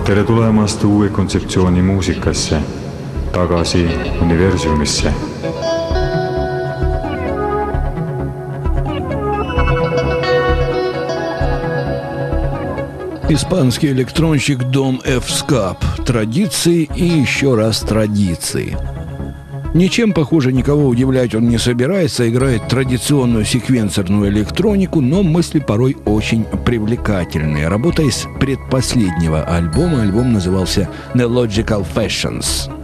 tere tulemast uue kontseptsiooni muusikasse, tagasi universumisse. Испанский электронщик Дом F-Scap. Традиции и еще раз традиции. Ничем, похоже, никого удивлять он не собирается, играет традиционную секвенсорную электронику, но мысли порой очень привлекательные. Работая с предпоследнего альбома, альбом назывался «The Logical Fashions».